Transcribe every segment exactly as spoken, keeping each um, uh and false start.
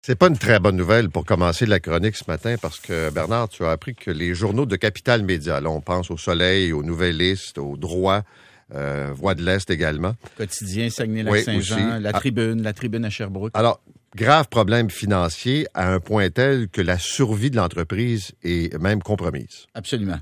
C'est pas une très bonne nouvelle pour commencer la chronique ce matin parce que, Bernard, tu as appris que les journaux de Capital Média, là, on pense au Soleil, aux Nouvelles-Listes, au Droit, euh, Voix de l'Est également. Quotidien, Saguenay-Lac-Saint-Jean, oui, la Tribune, la Tribune à Sherbrooke. Alors, grave problème financier à un point tel que la survie de l'entreprise est même compromise. Absolument.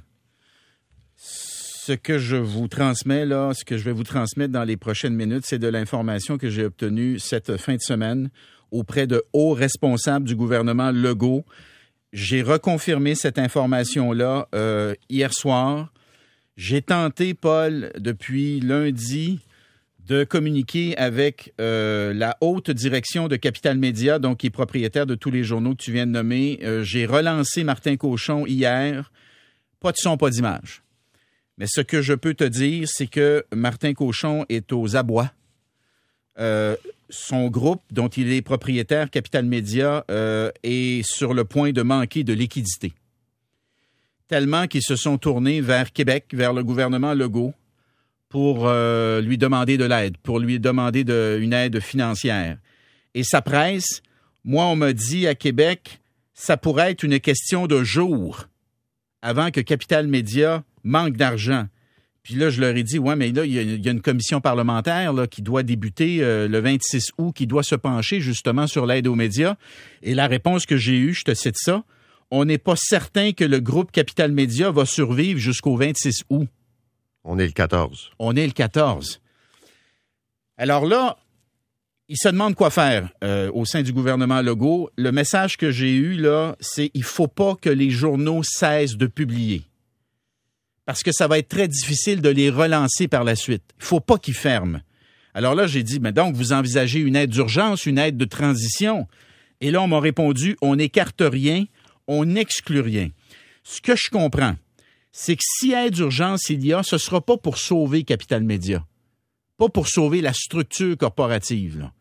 Ce que je vous transmets, là, ce que je vais vous transmettre dans les prochaines minutes, c'est de l'information que j'ai obtenue cette fin de semaine auprès de hauts responsables du gouvernement Legault. J'ai reconfirmé cette information-là euh, hier soir. J'ai tenté, Paul, depuis lundi, de communiquer avec euh, la haute direction de Capital Média, donc qui est propriétaire de tous les journaux que tu viens de nommer. Euh, j'ai relancé Martin Cochon hier. Pas de son, pas d'image. Mais ce que je peux te dire, c'est que Martin Cochon est aux abois. Euh, son groupe, dont il est propriétaire, Capital Média, euh, est sur le point de manquer de liquidité. Tellement qu'ils se sont tournés vers Québec, vers le gouvernement Legault, pour euh, lui demander de l'aide, pour lui demander de, une aide financière. Et sa presse, moi, on m'a dit à Québec, ça pourrait être une question de jours avant que Capital Média manque d'argent. Puis là, je leur ai dit, ouais, mais là, il y a, il y a une commission parlementaire là, qui doit débuter euh, le vingt-six août, qui doit se pencher justement sur l'aide aux médias. Et la réponse que j'ai eue, je te cite ça, on n'est pas certain que le groupe Capital Média va survivre jusqu'au vingt-six août. On est le quatorze. On est le quatorze. Alors là, ils se demandent quoi faire euh, au sein du gouvernement Legault. Le message que j'ai eu, là, c'est il ne faut pas que les journaux cessent de publier. Parce que ça va être très difficile de les relancer par la suite. Il ne faut pas qu'ils ferment. Alors là, j'ai dit, mais donc, vous envisagez une aide d'urgence, une aide de transition. Et là, on m'a répondu, on n'écarte rien, on n'exclut rien. Ce que je comprends, c'est que si aide d'urgence il y a, ce ne sera pas pour sauver Capital Média, pas pour sauver la structure corporative, là.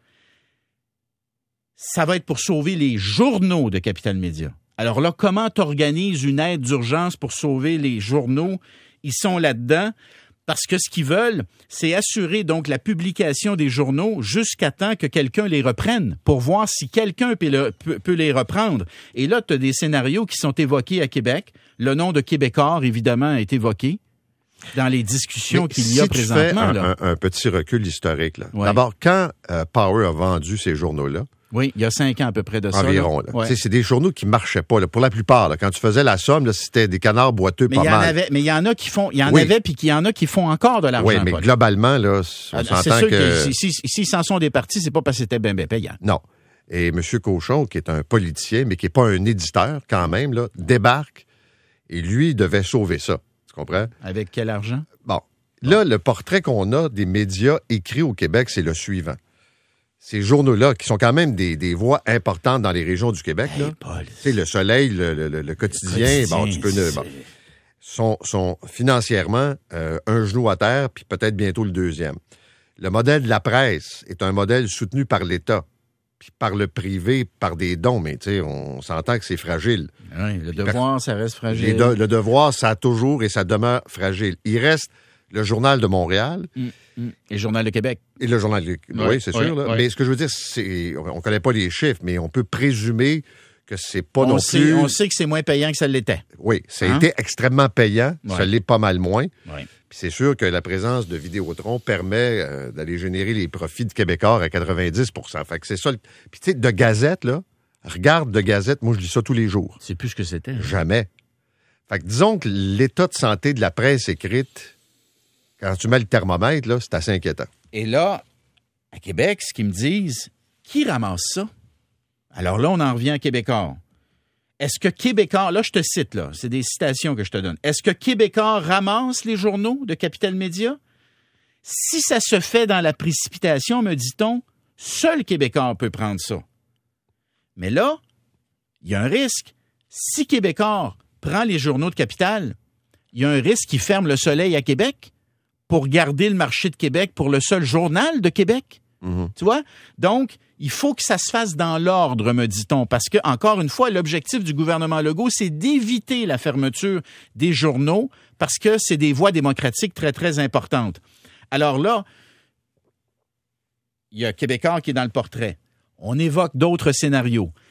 Ça va être pour sauver les journaux de Capital Média. Alors là, comment tu organises une aide d'urgence pour sauver les journaux? Ils sont là-dedans parce que ce qu'ils veulent, c'est assurer donc la publication des journaux jusqu'à temps que quelqu'un les reprenne pour voir si quelqu'un peut, le, peut, peut les reprendre. Et là, tu as des scénarios qui sont évoqués à Québec. Le nom de Québécois, évidemment, est évoqué dans les discussions Mais qu'il si y a tu présentement. Fais un, là. un, un petit recul historique. Là. Ouais. D'abord, quand euh, Power a vendu ces journaux-là, oui, il y a cinq ans à peu près de ça. Environ. Là. Ouais. C'est des journaux qui ne marchaient pas. Là. Pour la plupart, là, quand tu faisais la somme, là, c'était des canards boiteux mais pas y en mal. Avait, mais il y en a qui font, il y en oui. avait, puis qu'il y en a qui font encore de l'argent. Oui, mais Paul. globalement, là, on ah, s'entend c'est sûr que... S'ils si, si, si, s'en sont départis, c'est pas parce que c'était bien, bien payant. Non. Et M. Cochon, qui est un politicien, mais qui n'est pas un éditeur quand même, là, débarque et lui devait sauver ça. Tu comprends? Avec quel argent? Bon. Là, le portrait qu'on a des médias écrits au Québec, c'est le suivant. Ces journaux-là, qui sont quand même des, des voix importantes dans les régions du Québec, hey, là, Paul, c'est le Soleil, le, le, le, le quotidien, quotidien, bon, tu peux ne, bon, sont, sont financièrement euh, un genou à terre, puis peut-être bientôt le deuxième. Le modèle de la presse est un modèle soutenu par l'État, puis par le privé, par des dons, mais tu sais, on s'entend que c'est fragile. Oui, le devoir, par, ça reste fragile. De, le devoir, ça a toujours et ça demeure fragile. Il reste le Journal de Montréal. Mm, mm. Et le Journal de Québec. Et le Journal de Québec, oui, oui c'est oui, sûr. Là. Oui. Mais ce que je veux dire, c'est on ne connaît pas les chiffres, mais on peut présumer que c'est pas on non sait, plus... On sait que c'est moins payant que ça l'était. Oui, ça a hein? été extrêmement payant. Oui. Ça l'est pas mal moins. Oui. Puis c'est sûr que la présence de Vidéotron permet euh, d'aller générer les profits de Québécois à quatre-vingt-dix pour cent. Fait que c'est ça. Le... Puis tu sais, de Gazette, là, regarde de Gazette, moi je lis ça tous les jours. C'est plus ce que c'était. Jamais. Fait que disons que l'état de santé de la presse écrite, quand tu mets le thermomètre, là, c'est assez inquiétant. Et là, à Québec, ce qu'ils me disent, qui ramasse ça? Alors là, on en revient à Québécois. Est-ce que Québécois, là je te cite, là, c'est des citations que je te donne. Est-ce que Québécois ramasse les journaux de Capital Média? Si ça se fait dans la précipitation, me dit-on, seul Québécois peut prendre ça. Mais là, il y a un risque. Si Québécois prend les journaux de Capital, il y a un risque qu'il ferme le Soleil à Québec pour garder le marché de Québec pour le seul journal de Québec. Mm-hmm. Tu vois? Donc, il faut que ça se fasse dans l'ordre, me dit-on, parce que, encore une fois, l'objectif du gouvernement Legault, c'est d'éviter la fermeture des journaux parce que c'est des voix démocratiques très, très importantes. Alors là, il y a Québécois qui est dans le portrait. On évoque d'autres scénarios.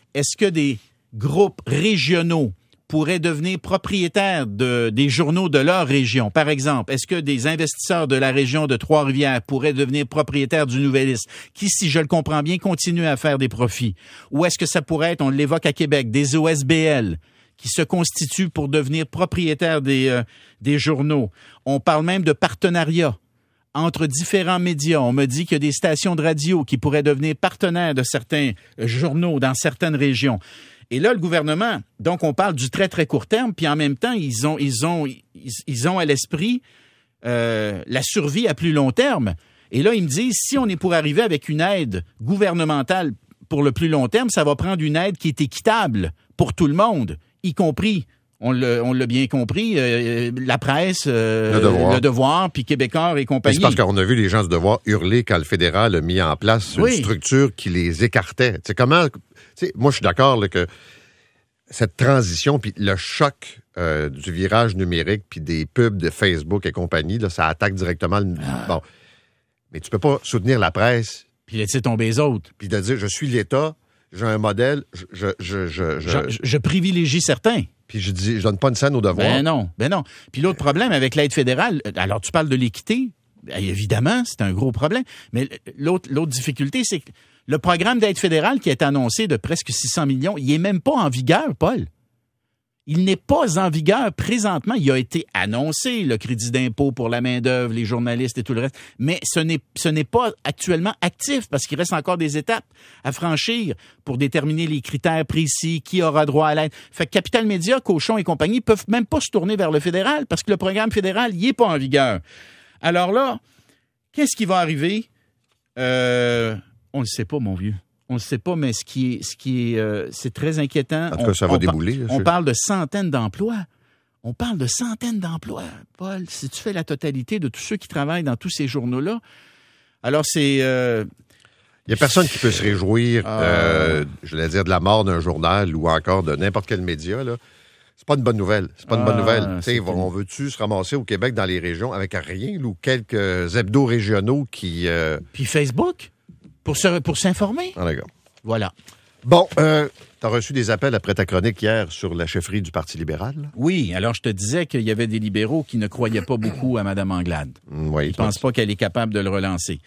est-ce que des groupes régionaux pourraient devenir propriétaires de, des journaux de leur région? Par exemple, est-ce que des investisseurs de la région de Trois-Rivières pourraient devenir propriétaires du Nouvelliste, qui, si je le comprends bien, continue à faire des profits? Ou est-ce que ça pourrait être, on l'évoque à Québec, des O S B L qui se constituent pour devenir propriétaires des, euh, des journaux? On parle même de partenariats entre différents médias. On me dit qu'il y a des stations de radio qui pourraient devenir partenaires de certains journaux dans certaines régions. Et là, le gouvernement, donc on parle du très, très court terme, puis en même temps, ils ont, ils ont, ils, ils ont à l'esprit euh, la survie à plus long terme. Et là, ils me disent, si on est pour arriver avec une aide gouvernementale pour le plus long terme, ça va prendre une aide qui est équitable pour tout le monde, y compris, on l'a, on l'a bien compris, euh, la presse, euh, le devoir, le devoir puis Québécois et compagnie. C'est parce qu'on a vu les gens du devoir hurler quand le fédéral a mis en place une oui. structure qui les écartait. C'est comment, moi, je suis d'accord là, que cette transition, puis le choc euh, du virage numérique, puis des pubs de Facebook et compagnie, là, ça attaque directement le... Ah. Bon. Mais tu peux pas soutenir la presse. Puis laisser tomber les autres. Puis de dire, je suis l'État, j'ai un modèle, je... Je, je, je, je, je, je privilégie certains. Puis je dis, je donne pas une scène au devoir. Ben non, ben non. Puis l'autre problème avec l'aide fédérale, alors tu parles de l'équité, bien évidemment, c'est un gros problème, mais l'autre, l'autre difficulté, c'est que le programme d'aide fédérale qui est annoncé de presque six cents millions, il est même pas en vigueur, Paul. Il n'est pas en vigueur présentement. Il a été annoncé, le crédit d'impôt pour la main-d'œuvre, les journalistes et tout le reste, mais ce n'est, ce n'est pas actuellement actif parce qu'il reste encore des étapes à franchir pour déterminer les critères précis, qui aura droit à l'aide. Fait que Capital Média, Cochon et compagnie peuvent même pas se tourner vers le fédéral parce que le programme fédéral, il est pas en vigueur. Alors là, qu'est-ce qui va arriver? Euh, on ne le sait pas, mon vieux. On ne sait pas, mais ce qui est, ce qui est, euh, c'est très inquiétant. En tout cas, ça on, va on débouler. Par, on parle de centaines d'emplois. On parle de centaines d'emplois, Paul. Si tu fais la totalité de tous ceux qui travaillent dans tous ces journaux-là, alors c'est... Euh, il n'y a personne qui peut se réjouir, euh... Euh, je voulais dire, de la mort d'un journal ou encore de n'importe quel média, là. C'est pas une bonne nouvelle. C'est pas une ah, bonne nouvelle. Tu sais, on veut-tu se ramasser au Québec dans les régions avec rien, ou quelques hebdos régionaux qui... Euh... Puis Facebook? Pour, se, pour s'informer. Ah, d'accord. Voilà. Bon, euh, tu as reçu des appels après ta chronique hier sur la chefferie du Parti libéral? Oui, alors je te disais qu'il y avait des libéraux qui ne croyaient pas beaucoup à Mme Anglade. Oui. Ils ne pensent pas qu'elle est capable de le relancer,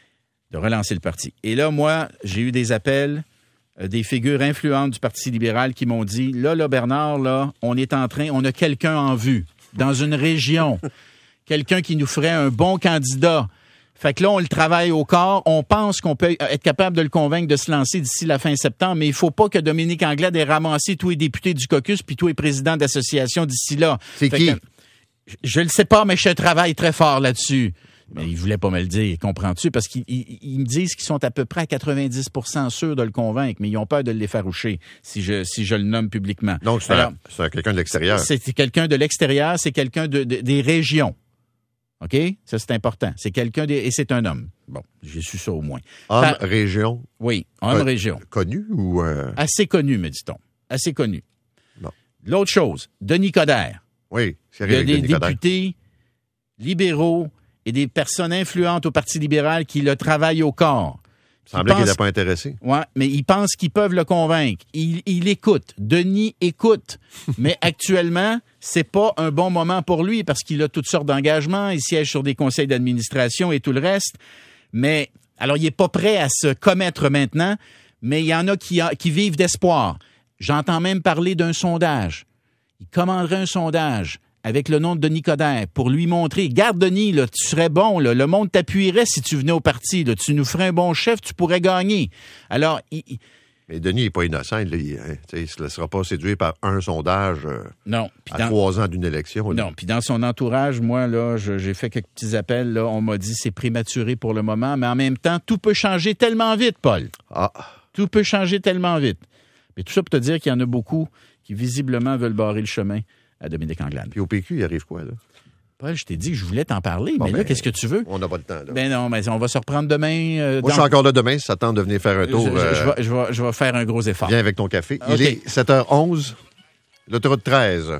de relancer le parti. Et là, moi, j'ai eu des appels euh, des figures influentes du Parti libéral qui m'ont dit, là, là, Bernard, là, on est en train, on a quelqu'un en vue, dans une région, quelqu'un qui nous ferait un bon candidat. Fait que là, on le travaille au corps. On pense qu'on peut être capable de le convaincre de se lancer d'ici la fin septembre, mais il faut pas que Dominique Anglade ait ramassé tous les députés du caucus puis tous les présidents d'associations d'ici là. C'est fait qui? Que, je le sais pas, mais je travaille très fort là-dessus. Mais il voulait pas me le dire, comprends-tu? Parce qu'ils ils, ils me disent qu'ils sont à peu près à quatre-vingt-dix pour cent sûrs de le convaincre, mais ils ont peur de l'effaroucher si je, si je le nomme publiquement. Donc, c'est, Alors, un, c'est un, quelqu'un de l'extérieur. C'est, c'est quelqu'un de l'extérieur, c'est quelqu'un de, de, des régions. OK? Ça, c'est important. C'est quelqu'un des... Et c'est un homme. Bon, j'ai su ça au moins. Homme, Par... région? Oui, homme, euh, région. Connu ou... Euh... Assez connu, me dit-on. Assez connu. Bon. L'autre chose, Denis Coderre. Oui, c'est Il y a des Denis députés Coderre. libéraux et des personnes influentes au Parti libéral qui le travaillent au corps. Il semblait qu'il n'était pas intéressé. Oui, mais ils pensent qu'ils peuvent le convaincre. Il, il écoute. Denis écoute. Mais actuellement, c'est pas un bon moment pour lui parce qu'il a toutes sortes d'engagements. Il siège sur des conseils d'administration et tout le reste. Mais, alors, il est pas prêt à se commettre maintenant, mais il y en a qui, a, qui vivent d'espoir. J'entends même parler d'un sondage. Il commanderait un sondage avec le nom de Denis Coderre pour lui montrer, garde Denis, là, tu serais bon, là, le monde t'appuierait si tu venais au parti, là, tu nous ferais un bon chef, tu pourrais gagner. Alors, il... Mais Denis n'est pas innocent, il ne se laissera pas séduire par un sondage euh, non, à dans... trois ans d'une élection. Là. Non, puis dans son entourage, moi, là, je, j'ai fait quelques petits appels, là, on m'a dit c'est prématuré pour le moment, mais en même temps, tout peut changer tellement vite, Paul. Ah. Tout peut changer tellement vite. Mais tout ça pour te dire qu'il y en a beaucoup qui visiblement veulent barrer le chemin à Dominique Anglade. Puis au P Q, il arrive quoi, là? Paul, je t'ai dit que je voulais t'en parler, bon, mais ben, là, qu'est-ce que tu veux? On n'a pas le temps, là. Ben non, mais on va se reprendre demain. Euh, Moi, dans... je suis encore là demain, si ça tente de venir faire un tour. Je, je, euh... je, vais, je, vais, je vais faire un gros effort. Viens avec ton café. Okay. Il est sept heures onze, l'autoroute treize.